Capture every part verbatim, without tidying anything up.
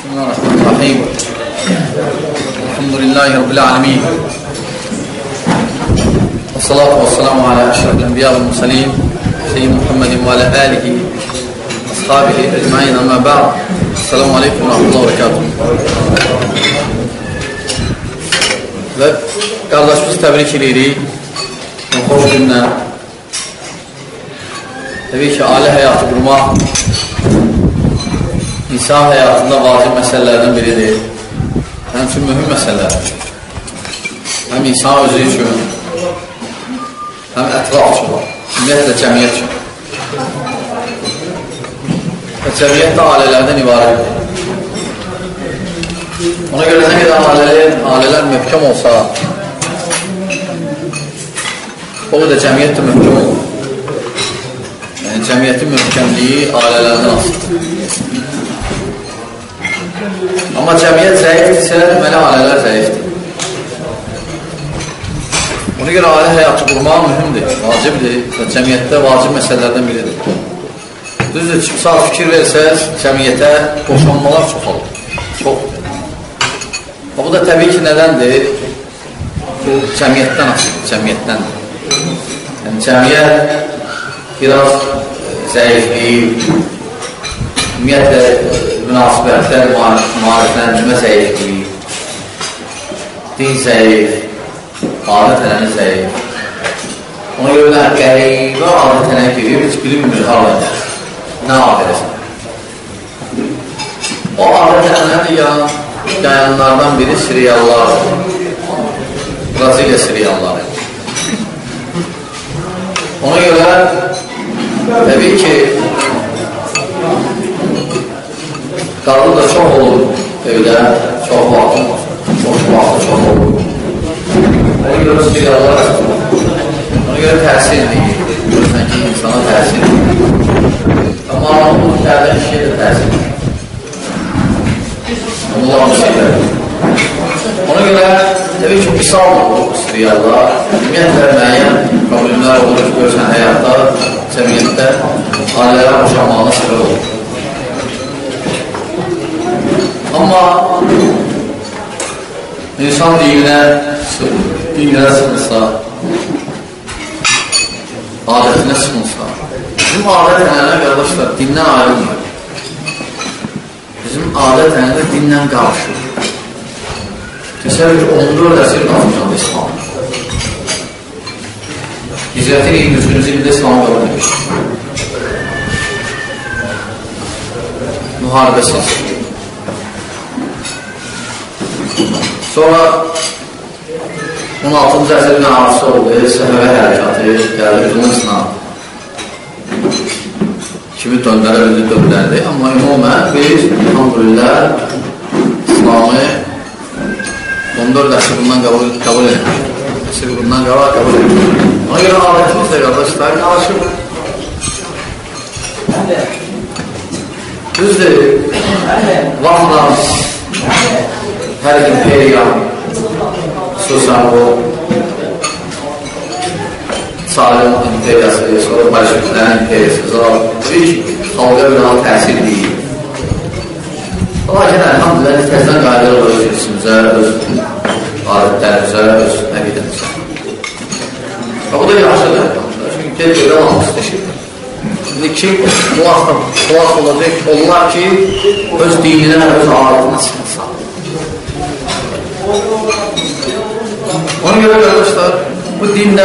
Bismillahirrahmanirrahim. Elhamdülillahi Rabbil alemin. Və salatu və salamu alə əşrafil ənbiya və mürsəlin Seyyid Muhammedin və alə alihi ashabihi ecmain amma ba'd. Esselamu aleyküm və rahmetullahi və berekatuhu. Və qardaşımızı təbrik edirik. Xoş günlə. Təbii ki, ailə həyatı qurmaq insan həyatında vacib məsələlərdən biridir. Həm üçün mühüm məsələlər. Həm insan özü üçün, həm ətraf üçün, ümumiyyətlə cəmiyyət üçün. Və cəmiyyət də ailələrdən ibarətdir. Ona görə nə qədər ailələr, ailələr möhkəm olsa, o da cəmiyyət də möhkəm olur. Yəni, cəmiyyətin möhkəmliyi ailələrdən asılıdır. Amma cəmiyyət zəifdirsə, deməli ailələr zəifdir. Ona görə ailə həyatı qurmaq mühümdür, vacibdir və cəmiyyətdə vacib məsələlərdən biridir. Düzdür, saat fikir versəz, cəmiyyətə boşanmalar çoxalır. Çoxdur. Bu da təbii ki, nədəndir? Bu, cəmiyyətdən asılıdır, cəmiyyətdəndir. Yəni, cəmiyyət biraz zəifliyir, ümumiyyətlə, münasibətlər, maarifləndirmə zəifliyi, din zəif, adət-ənəni zəif. Ona görə də qəribə adət-ənə girir, heç bilinmir harada, nə adələsən. O adət-ənəni yayanlardan biri Siriyallar, Braziliya Siriyalları. Ona görə, təbii ki, qadın da çox olur evdə, çox vaxt, çox vaxt çox olur. Ona görə Siriyallar, ona görə təsir edir, görürsən ki, insana təsir edir. Amma bu tərdə işə də təsir edir. Allah müsibət. Ona görə, təbii ki, misaldır bu Siriyallar, ümumiyyətlə müəyyən problemlər olur, görürsən həyatda, cəmiyyətdə ailələr boşanmağına səbəb olur. Amma insan dininə, dininə sıxılsa, adətinə sıxılsa, bizim adət-ənənə qardaşlar dindən ayrılmır. Bizim adət-ənənə dindən qarşır. Təsəvvür ki, on dörd əsr qalmışanda İslam. Hicrətin iyirmi üçüncü ildə İslamı qəbul etmiş. Müharibəsiz. Sonra on altıncı əsrin arası oldu, Səfəvə hərəkatı, gəldi Tunusla kimi döndərə özü döndərdi. Amma ümumən biz, elhamdülillah, İslamı on dörd əsr bundan qəbul etmiş. Əsr bundan qəbul etmiş. Ona görə adətimiz də qardaşlar qarışır. Düzdür, vaxtla hər imperiya, xüsusən bu Çarın imperiyası, sonra Bolşeviklərin imperiyası, tabii ki, xalqa bir daha təsir edir. Lakin, əlhamdülillah, təzdən qaydalar öz irsimizə, öz adətlərimizə, öz əqidəmizə. Və bu da yaxşıdır, çünki gel görə almaq istəşir. Şimdi kim bu vaxtda xulaq olacaq, onlar ki, öz dininə, öz adətinə sıxılsa. Ona görə qardaşlar, bu dində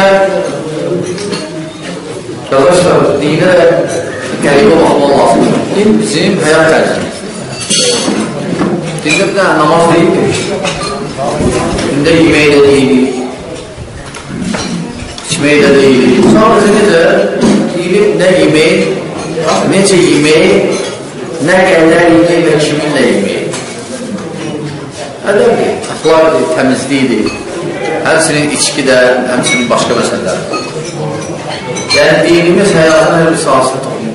qardaşlar, dinə qəribə baxmaq lazımdır. Din bizim həyat tərzimiz. Dində bir dənə namaz deyildir. Dində yemək də deyilir, içmək də deyilir. Sadəcə necə deyilir, nə yemək, necə yemək, nə qədər yemək və kiminlə yemək. Ədəbdir, əxlaqdır, təmizlikdir, həmsinin içkidə, həmsinin başqa məsələlər. Yəni, dinimiz həyatına hər bir sahasını toxunur.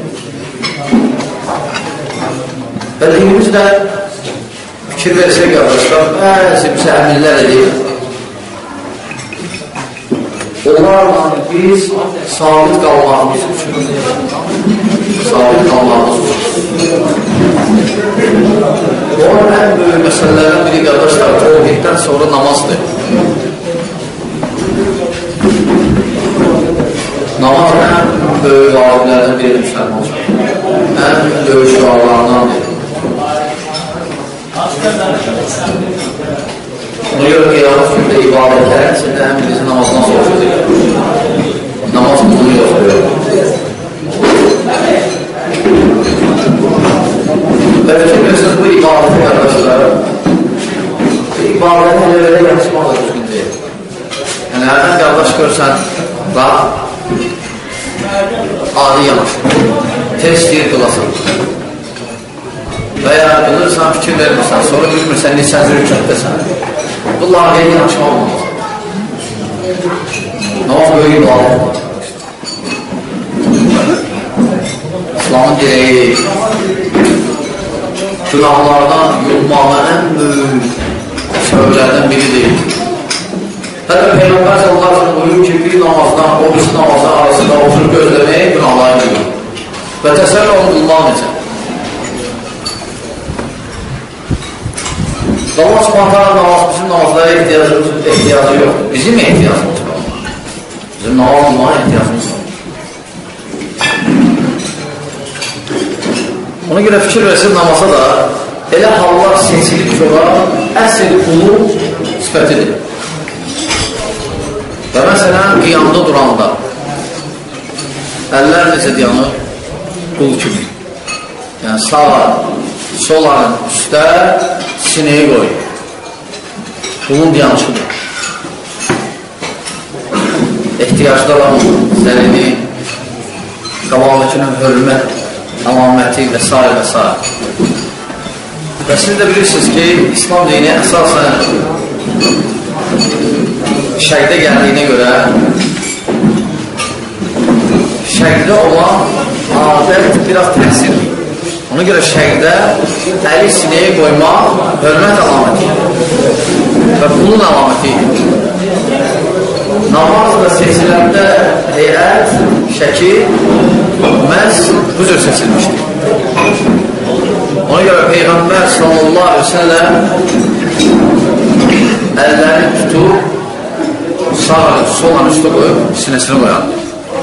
Və dinimiz də fikir verirsə qardaşlar, bəzi müsəhəmillər edir. Onlarla biz sabit qalmağımız üçün, sabit qalmağımız üçün Onun ən böyük məsələlərdən biri qardaşlar, təvhiddən sonra namazdır. Namaz ən böyük vaciblərdən biri müsəlman üçün. Ən böyük şüarlarındandır. Ona görə qiyamət günündə ibadətlərin içində həm bizi namazdan soruşuyor. Namaz qulunu yoxdur. Və fikirlərsiniz bu ibadəti qardaşlar, bu ibadəti elə-elə yaxşımaq da düzgün deyil. Yəni, hərdən qardaş görsən, bax, adi yanaşır, tez istəyir qılasın. Və ya qılırsan, fikir vermirsən, sonra bilmirsən, neçənci rükətdəsən. Bu lağəyə yanaşmaq olmaz. Namaz böyük ibadət. İslamın direği, günahlardan yolmağı ən böyük səbəblərdən biridir. Hətta Peyğəmbər sallallahu aleyhi ve sellem buyurur ki, bir namazdan o birisi namazdan arasında oturub gözləməyə günahları buyurur. Və təsəvvür onu qılmaq necə? Allah subhanətə namaz, bizim namazlara ehtiyacımız, ehtiyacı yoxdur. Bizim ehtiyacımız var. Bizim namaz qılmağa ehtiyacımız var. Ona görə fikir versin namaza da elə hallar seçilib ki, əsl qulu sifətidir. Və məsələn, qiyamda duranda əllər necə dayanır? Qul kimi. Yəni, sağa, solanın üstə sinəyə qoy. Qulun dayanışıdır. Ehtiyacda olan zəlini, qabağındakının hörmət, əlaməti və s. və s. Və siz də bilirsiniz ki, İslam dini əsasən şərqdə gəldiyinə görə şərqdə olan adət biraz təsir. Ona görə şərqdə əli sinəyə qoymaq hörmət əlaməti və qulun əlaməti. Namaz və seçiləndə heyət, şəkil məhz bu cür seçilmişdir. Ona görə Peyğəmbər sallallahu aleyhi ve sellem əllərini tutub sağ, solan üstə qoyub sinəsinə qoyandı.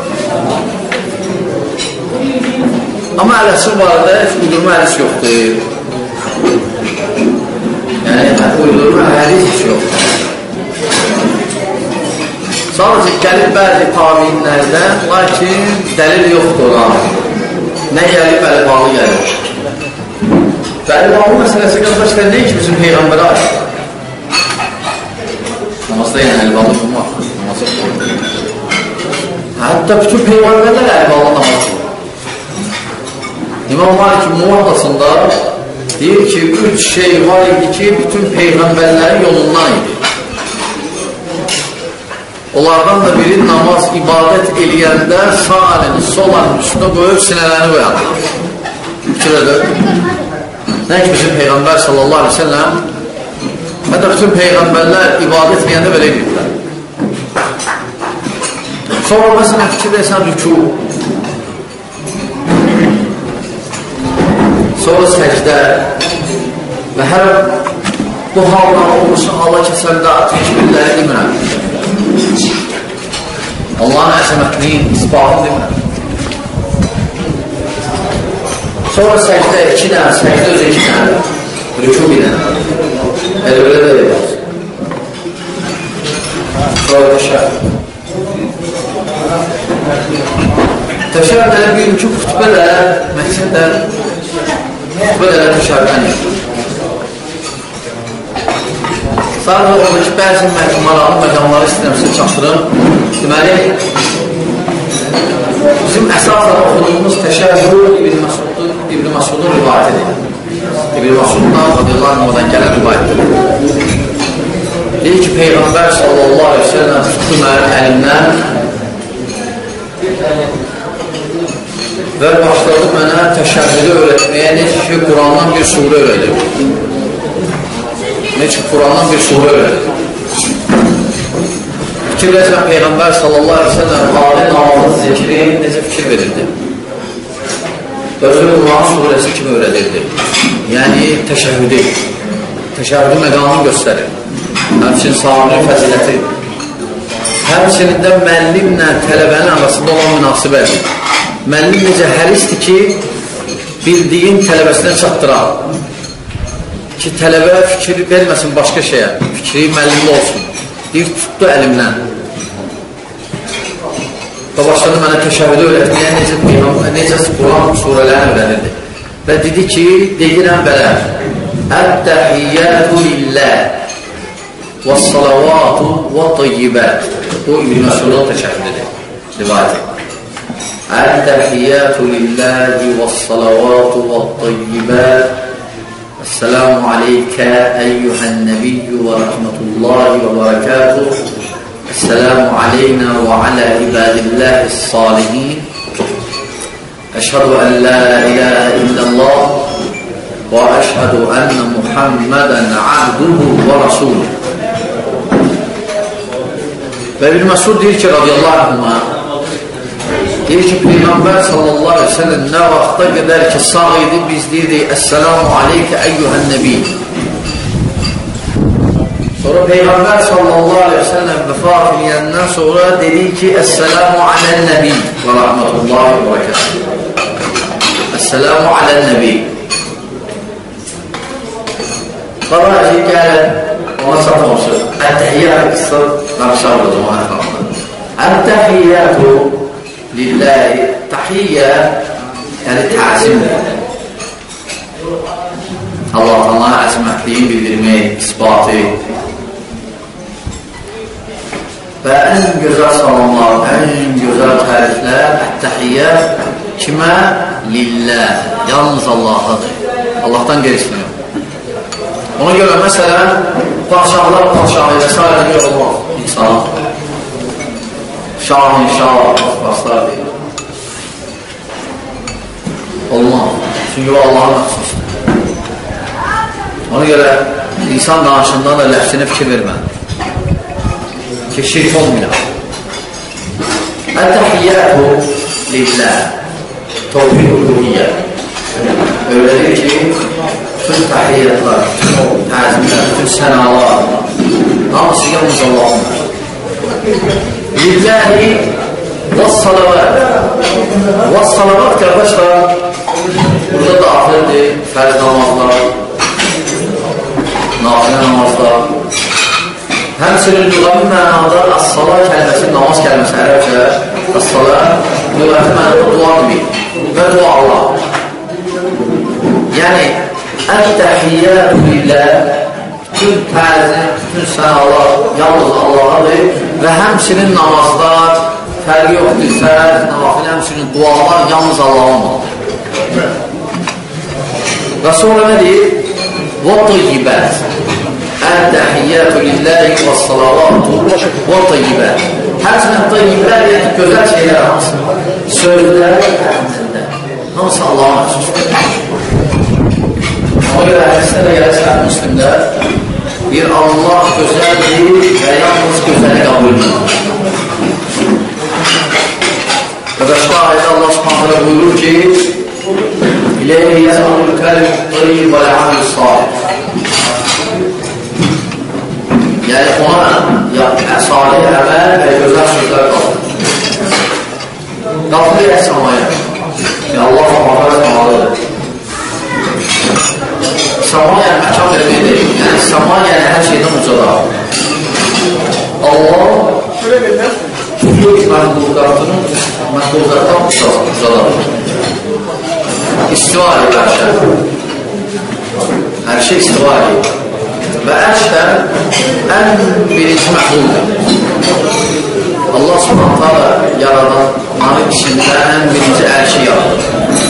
Amma ələsi barədə uydurma hədis yoxdur. Yəni, uydurma hədis yoxdur. Sadəcə gəlib bəzi tabinlərdən, lakin dəlil yoxdur ona. Nə gəlib, əli-bağlı gəlib. Və əli-bağlı məsələsi qardaşlar nə ki, bizim Peyğəmbərə aid? Namazda yəni əli-bağlı olmaq, namazı olmaq. Hətta bütün Peyğəmbərlər əli-bağlı namaz olmaq. İmam Malik Muvaddasında deyir ki, üç şey var idi ki, bütün Peyğəmbərlərin yolundan idi. Onlardan da biri namaz, ibadət eləyəndə sağ əlini, sol əlini üstünə qoyub sinələrini qoyandı. Fikir edir. Nə ki, bizim Peyğəmbər sallallahu aleyhi ve sellem hətta bütün Peyğəmbərlər ibadət eləyəndə belə edirlər. Sonra məsələn fikir edirsən rükû, sonra səcdə və hər bu haldan olmuşsun, hala kəsəndə atmış billəri demirəm. Allah'ın əzəmətliyin isbatını demirəm. Sonra səcdə iki dənə, səcdə özü iki dənə, rükû bir dənə. Elə belə də yapar. Sonra təşər. Təşər dələ bir iki xütbə də, məqsədə xütbə dələ təşərdən yapar. Sadəcə oradakı bəzi maraqlı məqamları istəyirəmsə çatdırım. Deməli, bizim əsasən oxuduğumuz təşəbbür İbn Məsudun rivayətidir. İbn Məsuddan, radiyallahu anhudan gələn rivayətdir. Deyir ki, Peyğəmbər sallallahu aleyhi ve sellem tutdu mənim əlimdən və başladı mənə təşəbbürü öyrətməyə, necə ki, Qurandan bir surə öyrədir. Necə ki, Qurandan bir surə öyrədir. Fikirləşən Peyğəmbər sallallahu aleyhi ve sellem ali namazın zikri necə fikir verirdi? özü Quran surəsi kimi öyrədirdi. Yəni, təşəhhüdü, təşəhhüdü məqamını göstərir. Həmçinin sahabinin fəziləti. Həmçinin də müəllimlə tələbənin arasında olan münasibədir. Müəllim necə hərisdir ki, bildiyin tələbəsinə çatdırar. Ki, tələbə fikri verməsin başqa şeyə, fikri müəllimdə olsun. Deyir, tutdu əlimdən. Və başladı mənə təşəhhüdü öyrətməyə necə, necə Quran surələrini öyrənirdi. Və dedi ki, deyirəm belə, Ət-təhiyyətü lilləh və salavatü və tayyibət. Bu, İbn Məsudun təşəhhüdüdür, rivayət. Ət-təhiyyətü lilləh və salavatü və tayyibət. Esselamu aleykə eyyuhən nəbiyyü və rəhmətullahi və bərəkatuhu. Esselamu aleyna və alə ibadillahis salihin. Əşhədu ən la ilahə illallah və əşhədu ənə Muhammədən abduhu və rasuluhu. Və İbn Məsud deyir ki, radiyallahu anhuma, deyir ki, Peyğəmbər sallallahu aleyhi ve sellem nə vaxta qədər ki, sağ idi, biz deyirdik, Esselamu aleykə eyyuhən nəbiyyü. Sonra Peyğəmbər sallallahu aleyhi ve sellem vəfat edəndən sonra dedi ki, Esselamu alən nəbi və rəhmətullahi və bərəkətuhu. Esselamu alən nəbi. Qara ki, gəlin, ona çatmamışıq. Ət-təhiyyatı qısa, qarşılar o zaman əxramda. Ət-təhiyyatı lillahi, təhiyyə, yəni təzimdir. Allah-Teala əzmətliyin bildirmək, isbatı. Və ən gözəl salamlar, ən gözəl təriflər, ət-təhiyyə kimə? Lillah, yalnız Allah'adır. Allah'tan gerisini yox. Ona görə məsələn, padşahlar, padşahı və s. yox olmaz insan. Şahın, şah, baslar deyil. Olmaz. Çünki o Allah'ın məxsusdur. Ona görə insan danışından da ləfsinə fikir verməlidir. Ki, şirk olmayaq. Ət-təhiyyətü lillah, tövhid-uluhiyyə. Öylədir ki, bütün təhiyyətlər, bütün təzimlər, bütün sənalar, hamısı yalnız Allah'ındır. Lillahi və salavat. Və salavat qardaşlar, burada daxildir fərz namazlar, nafilə namazlar. Həmçinin lüğəvi mənada as-sala kəlməsi, namaz kəlməsi ərəbcə, as-sala lüğəvi mənada dua demir və dua Allah. Yəni, ət-təhiyyətü lillah, bütün təzim, bütün sənalar yalnız Allah'adır və həmçinin namazlar, fərqi yoxdur, fərz, nafilə, həmçinin dualar yalnız Allah'ın olmalıdır. Və sonra nə deyir? Və tayyibət. Ət-təhiyyətü lillahi və salavatü və tayyibət. Həmçinin tayyiblər yəni gözəl şeylər hansı? Sözlər, əmrində. Hansı Allah'ın məxsusdur? Ona görə hədisdə də gəlir Səhih Müslimdə bir Allah gözəldir və yalnız gözəli qəbul edir. Və başqa ayədə Allah Subhanahu buyurur ki, İleyhi yəs'alul kəlim tayyib və l'amil salih. Yəni ona salih əməl və gözəl sözlər qalır. Qalır əsamaya. Yəni Allah Subhanahu səmalıdır. Sama yəni məkan verməkdir. Yəni sama yəni hər şeydən ucadır. Allah küllük məhlukatının məhlukatdan ucadır. İstiva edir hər şey. Hər şey istiva edir. Və ərşdən ən birinci məhlukdur. Allah subhanətə yaradanların içində ən birinci ərşi yaradır.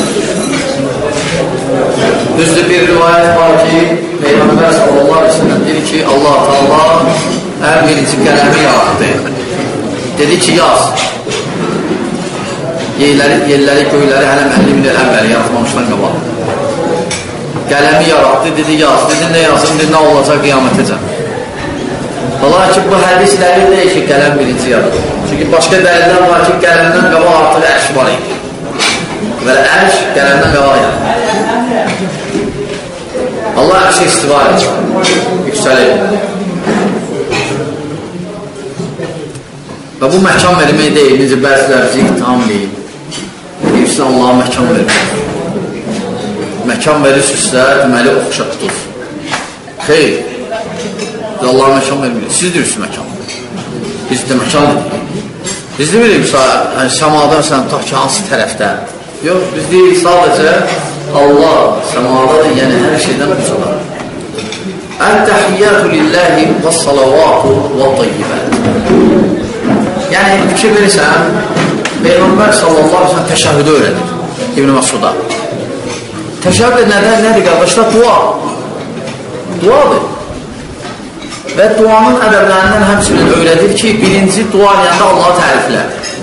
Düzdür bir rivayət var ki, Peyğəmbər sallallahu aleyhi ve sellem dedi ki, Allah Teala ən birinci qələmi yarattı. Dedi ki, yaz. Yerləri, yerləri, göyləri hələ əlli min il əvvəl yaratmamışdan qabaq. Qələmi yarattı, dedi yaz. Dedi nə yazın, dedi nə olacaq qiyamətəcəm. Lakin bu hədisləri deyir ki, qələm birinci yarattı. Çünki başqa dəlillər var ki, qələmdən qabaq artıq ərş var idi. Belə ərş qələmdən qabaq yəni. Allah ərşə istiva edir, yüksəlir. Və bu məkan vermək deyil, necə bəzilər bizi iqtam deyil. Deyirsən Allah'a məkan verir. Məkan verirsinizsə, deməli oxşa tutur. Xeyr, Allah'a məkan vermir. Siz deyirsiniz məkan. Biz də məkan deyirik. Biz deyirik, yəni, səmadan sən tutaq ki, hansı tərəfdə? Yox, biz deyirik sadəcə Allah səmadadır, yəni hər şeydən ucalar. Ət-təhiyyətü lilləhi və salavatu və tayyibət. Yəni, fikir verirsən, Peyğəmbər sallallahu aleyhi ve sellem təşəhhüdü öyrədir İbn-i Masuda. Təşəhhüd nədir, nədir qardaşlar? Dua. Duadır. Və duanın ədəblərindən həmçinin öyrədir ki, birinci dua eləyəndə Allah'a təriflər.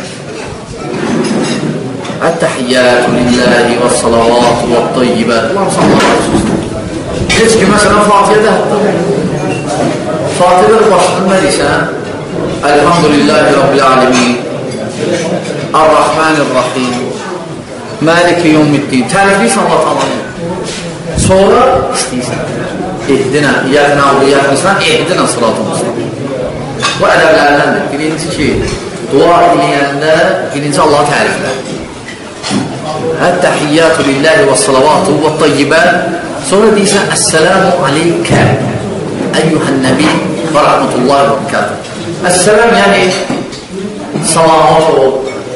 Ət-təhiyyətü lilləhi və salavatu və tayyibət. Ulan sanlar açmışdır. Heç ki, məsələn, Fatihədə hətta. Fatihədə başlığın nə deyirsən? Elhamdülillahi Rabbil alemin. Ar-Rahmanir-Rahim. Maliki yevmiddin. Tərifliysən Allah tamamı. Sonra istəyirsən. Ehdinə, iyyəkə na'budu və iyyəkə nestə'in, ehdinə sıratımızda. Bu ədəblərindəndir. Birinci ki, dua eləyəndə birinci Allah təriflər. Ət-təhiyyətü lilləhi və salavatu və tayyibət. Sonra deyirsən, Əs-sələmu aleykə əyyuhən nəbi və rəhmətullahi və bərəkətuh. Əs-sələm yəni salamat ol,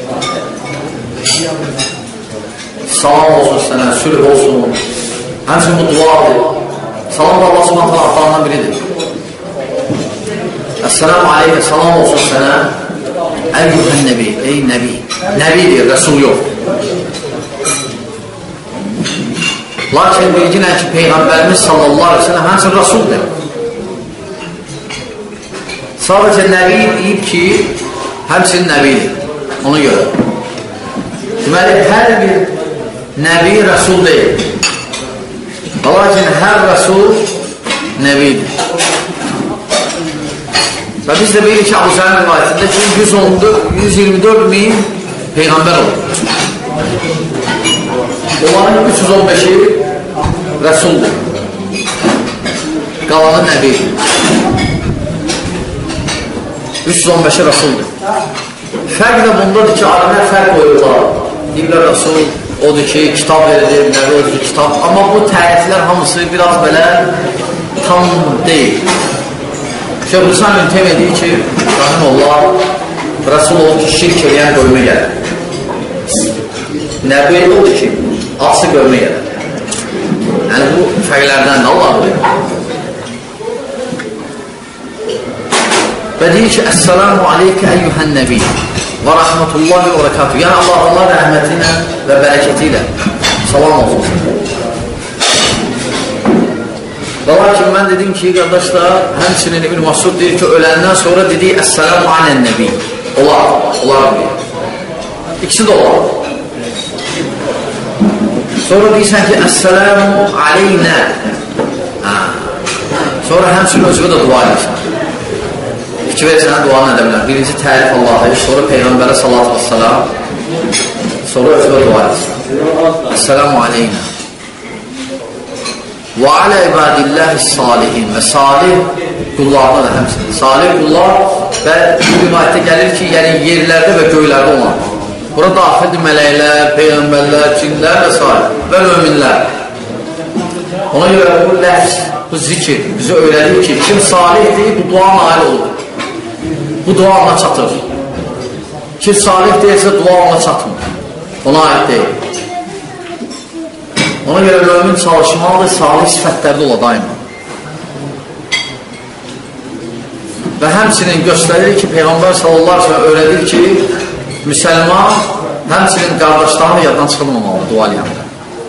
salam olsun sənə, sülh olsun, həmçin bu duadır. Salam da Allah subhanət hala adlarından biridir. Əs-sələmu aleykə, salam olsun sənə, əyyuhən nəbi, ey nəbi, nəbidir, rəsul yox. Lakin bilginə ki, Peyğəmbərimiz sallallahu aleyhi ve sellem həmçin rəsuldur. Sadəcə nəbi deyib ki, həmçin nəbidir, ona görə. Deməli, hər bir nəbi rəsul deyil. Lakin hər rəsul nəbidir. Və biz də bilirik ki, Əbu Zərrin rivayətində ki, yüz iyirmi dörd min Peyğəmbər olur. Onların üç yüz on beşi rəsuldur. Qalanı nəbidir. üç yüz on beşi rəsuldur. Fərq də bundadır ki, alimlər fərq qoyurlar. Deyirlər rəsul odur ki, kitab verilir, nəbi odur ki, kitab. Amma bu təriflər hamısı biraz belə tam deyil. Şeyh-Hüsam İbn Teymiyyə deyir ki, rahimehullah, rəsul olur ki, şirk eləyən qoyma gəlir. Nəbi odur ki, atsı qoyma gəlir. Yəni bu fərqlərdən də Allah bilir. Və deyir ki, Əs-salamu aleykə əyyuhən nəbi və rəhmətullahi və bərəkatuhu. Yəni Allah, Allah rəhməti ilə və bərəkəti ilə salam olsun. Və lakin mən dedim ki, qardaşlar, həmçinin İbn Masud deyir ki, öləndən sonra dedik Əs-salamu alən nəbi. Olar, olar deyir. İkisi də olar. Sonra deyirsən ki, Əs-salamu aleynə. Sonra həmçinin özüvə də dua edirsən. İki verirsən, duanı edəbilər. Birinci tərif Allah'ı, sonra Peyğəmbərə salatu və salam, sonra özüvə dua edirsən. Əs-salamu aleynə. Və alə ibadilləhi salihin və salih qullarına da həmçinin. Salih qullar və bu rivayətdə gəlir ki, yəni yerlərdə və göylərdə olan. Bura daxildir mələklər, peyğəmbərlər, cinlər və s. və möminlər. Ona görə bu ləfz, bu zikir bizə öyrədir ki, kim salihdir, bu dua nail olur. Bu dua ona çatır. Kim salih deyilsə, dua ona çatmır. Ona aid deyil. Ona görə mömin çalışmalıdır, salih sifətlərdə ola daima. Və həmçinin göstərir ki, Peyğəmbər sallallahu aleyhi ve sellem öyrədir ki, müsəlman həmçinin qardaşlarını yaddan çıxılmamalı dua eləyəndə.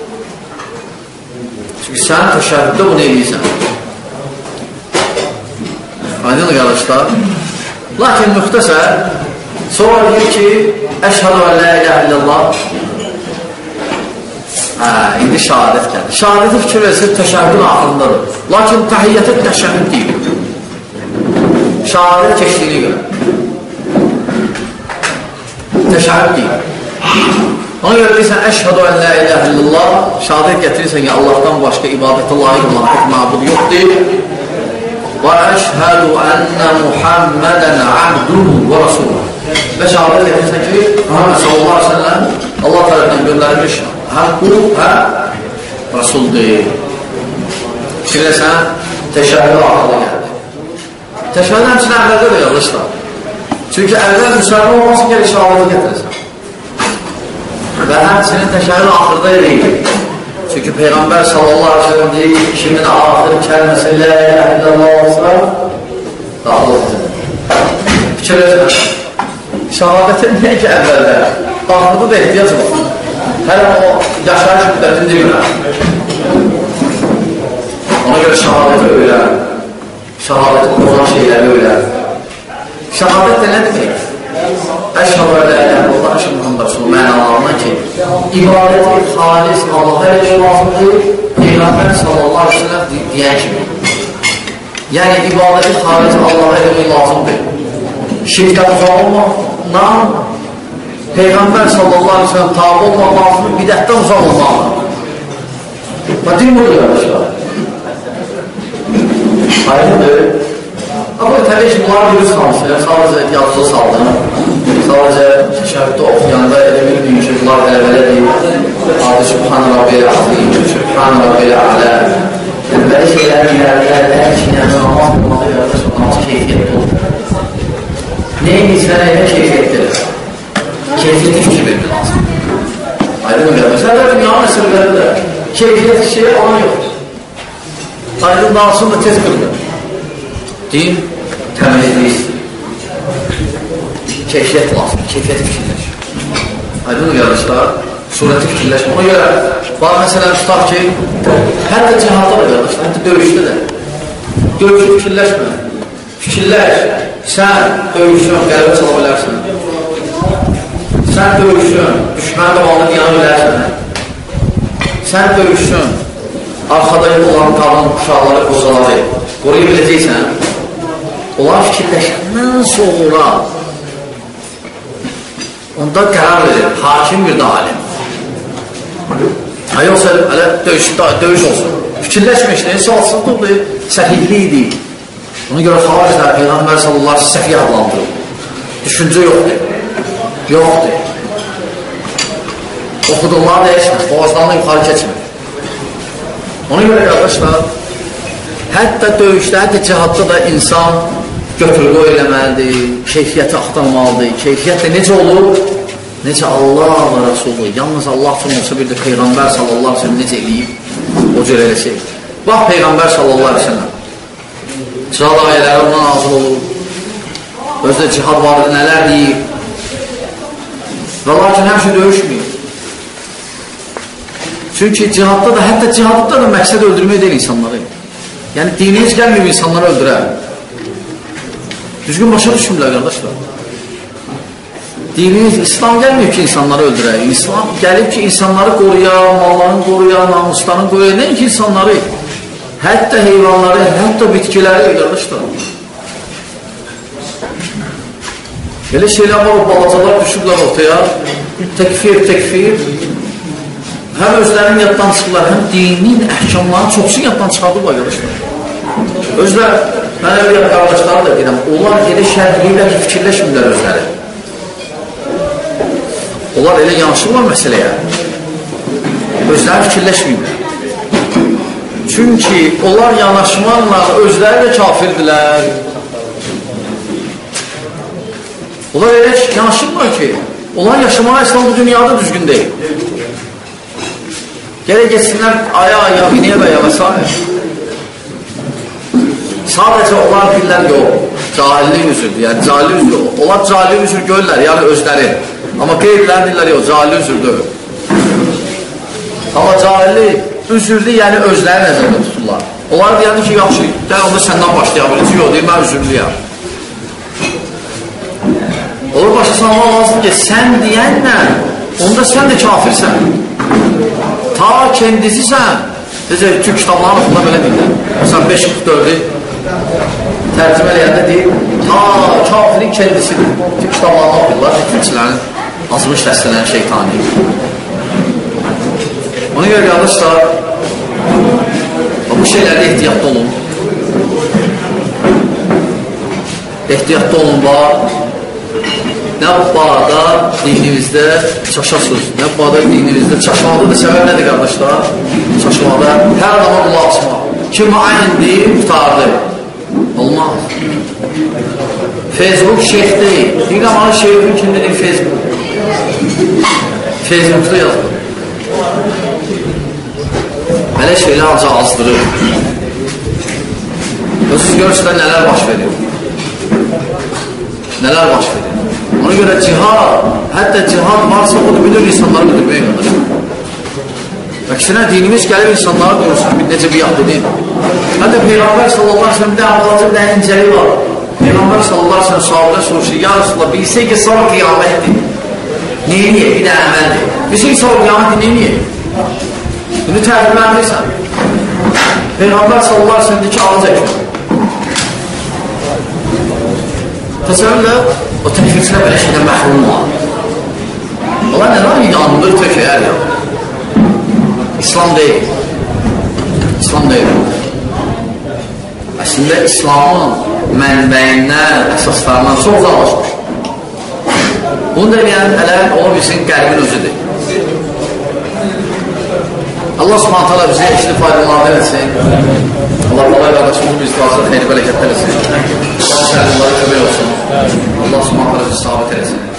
Çünki sən təşəhhüddə bunu eləyirsən. Aydın qardaşlar. Lakin müxtəsər, sonra deyir ki, əşhədu və la ilahe illallah. Hə, indi şəhadət gəlir. Şəhadəti fikir versə təşəhhüdün axırındadır. Lakin təhiyyətə təşəhhüd deyil. Şəhadət keçdiyini görə. Təşəhhüd deyil. Ona görə deyirsən, əşhədu ən la iləhə illallah, şəhadət gətirirsən ki, Allahdan başqa ibadətə layiq olan haqq məbud yoxdur. Və əşhədu ənnə Muhammədən abduhu və rasuluhu. Və şəhadət gətirirsən ki, Muhammed sallallahu aleyhi ve sellem Allah tərəfindən göndərilmiş həm qul, həm rasuldur. Fikirləsən, təşəhhüdə axırda gəldi. Təşəhhüdə həmçinin əvvəldə də yazmışlar. Çünki əvvəl müsəlman olmasın gəlir şəhadət gətirirsən. Və həmçinin təşəhhüdə axırda eləyir. Çünki Peyğəmbər sallallahu aleyhi ve sellem deyir ki, kimin axır kəlməsi ilə illallah olsa, daxil olsun. Fikirləsən, şəhadətin niyə ki əvvəldə? Axırda da ehtiyac var. Hələ o yaşayış müddətini deyirlər. Ona görə şəhadəti öyrən, şəhadəti qoran şeyləri öyrən. Şəhadət də nə demək? Əşhədu ən la iləhə illallah, əşhədu Muhammed Rasulullah mənalarından ki, ibadəti xalis Allaha elə lazımdır, Peyğəmbər sallallahu aleyhi ve sellem deyən kimi. Yəni, ibadəti xalis Allaha elə lazımdır. Şirkət uzaq olmaqla, Peyğəmbər sallallahu aleyhi ve sellem tabi olmaq lazımdır, bidətdən uzaq olmalı. Və din budur, qardaşlar. Aydındır. Ama təbii ki, bunlar virüs hamısı, sadəcə yazıda saldım, sadəcə şəhiddə oxuyanda elə bildiyin ki, bunlar tələbələrdir, adı Sübhan Rabbiyə Azim, Sübhan Rabbiyə Alə, belə şeylər ilərlər, hər şeylə namaz olmalı, yaradır, namaz keyfiyyətli olur. Neyin istənə elə keyfiyyətlidir? Keyfiyyətli fikir vermək lazım. Aydın gəlmək. Sənlər dünyanın əsirləri də keyfiyyətli şeyə olan yoxdur. Aydın dağılsın da tez qırılır. Din təmizlik, keyfiyyət lazım, keyfiyyəti fikirləş. Aydın qardaşlar, surəti fikirləş. Ona görə, var məsələn, tutaq ki, hətta cihazda da qardaşlar, hətta döyüşdə də. Döyüşü fikirləşmə. Fikirləş, sən döyüşün, qəlbə çala bilərsən. Sən döyüşün, düşməni davamlı yana bilərsən. Sən döyüşün, arxada olan qadın, uşaqları, qozaları qoruya biləcəksən. Onlar fikirləşəndən sonra onda qərar verir, hakim bir də alim. Ha, yoxsa hələ döyüş, döyüş olsun. Fikirləşmə işlə, salsızlıqdır, səhillikdir. Ona görə xaricdə Peyğəmbər sallallahu aleyhi səhiyyə adlandırır. Düşüncə yoxdur. Yoxdur. Oxuduqları dəyişmir, boğazlarını yuxarı keçmir. Ona görə qardaşlar, hətta döyüşdə, hətta cihadda da insan götür-qoy eləməlidir, keyfiyyəti axtarmalıdır. Keyfiyyət də necə olur? Necə Allah və Rasulü, yalnız Allah üçün olsa bir də Peyğəmbər sallallahu aleyhi ve sellem necə eləyib, o cür eləsək. Bax, Peyğəmbər sallallahu aleyhi ve sellem cihad ayələri ondan nazil olur, özdə cihad vardı, nələr deyib və lakin həmişə döyüşməyib. Çünki cihadda da, hətta cihadda da məqsəd öldürmək deyil insanları. Yəni, dini heç gəlməyib insanları öldürər. Düzgün başa düşmürlər, qardaşlar. Dinimiz, İslam gəlməyib ki, insanları öldürək. İslam gəlib ki, insanları qoruya, mallarını qoruya, namuslarını qoruya. Nəyin ki, insanları, hətta heyvanları, hətta bitkiləri, qardaşlar. Belə şeylər var, o balacalar düşüblər ortaya. Təkfir, təkfir. Həm özlərinin yaddan çıxırlar, həm dinin əhkamlarını çoxsun yaddan çıxardıblar, qardaşlar. Özlər, mən əvvəl qardaşları da deyirəm, onlar elə şərhliyirlər ki, fikirləşmirlər özləri. Onlar elə yanışırlar məsələyə. Özləri fikirləşmirlər. Çünki onlar yanaşmanla özləri də kafirdirlər. Onlar elə yanaşırlar ki, onlar yaşamağa İslam bu dünyada düzgün deyil. Gələk geçsinlər aya, aya, biniyə və ya və s. Sadəcə onlar bilirlər yox, cahillik üzürdür, yəni cahillik üzürdür. Onlar cahillik üzür görürlər, yəni özləri. Amma qeyrilər deyirlər yox, cahillik üzürdür. Amma cahillik üzürdür, yəni özləri nəzərdə tuturlar. Onlar deyəndə ki, yaxşı, gəl onda səndən başlayabilir. Yox, deyir, mən üzürlüyəm. Olur başa salmaq lazım ki, sən deyənlə, onda sən də kafirsən. Ta kendisisən. Necə, Türk kitablarının oxunda belə deyirlər. Məsələn, beş qırx dördü tərcümə eləyəndə deyir, ta kafirin kendisidir. Türk kitablarını oxuyurlar, türkçilərin azmış dəstələrin şeytani. Ona görə qardaşlar, bu şeylərdə ehtiyatlı olun. Ehtiyatlı olun, var. Nə bağda dinimizdə çaşasız, nə bağda dinimizdə çaşmaqda da səbəb nədir qardaşlar? Çaşmaqda hər adama qulaq asmaq. Kim aynındır, qutardı. Olmaz. Facebook şeyh deyil. Deyil ama şeyhin kim dedik Facebook. Facebook'da yazılır. Belə şeylər ancaq azdırır. Və siz görürsünüz nələr baş verir. Nələr baş verir. Ona görə cihad, hətta cihad varsa o da bütün insanları öldürməyə kadar. Əksinə dinimiz gəlib insanları görürsən, necə bir yad edin. Hətta Peyğəmbər sallallahu aleyhi ve sellem də ağacı bir dənə incəli var. Peyğəmbər sallallahu aleyhi ve sellem sahabına soruşur, ya Resulullah, bilsək ki, sonra qiyamətdir. Neyiniyə? Bir də əməldir. Bilsək ki, sonra qiyamətdir, neyiniyə? Bunu tərcüməlisən. Peyğəmbər sallallahu aleyhi ve sellem ki, ağac əkir. Təsəvvürlə, o təkvirçilə belə şeydən məhrum var. Ola nə var? İnanılır tökəyər ya. İslam deyil. İslam deyil. Əslində, İslamın mənbəyindən, əsaslarından çox uzaqlaşmış. Bunu da deyən, hələ o bizim qəlbin özüdür. Allah subhanət hala bizi eşli faydalarını etsin. Allah qalay qardaşımız biz qazı xeyri bələkətlər etsin. Allah səhəlləri kömək olsun. Allah subhanət hala bizi sabit etsin.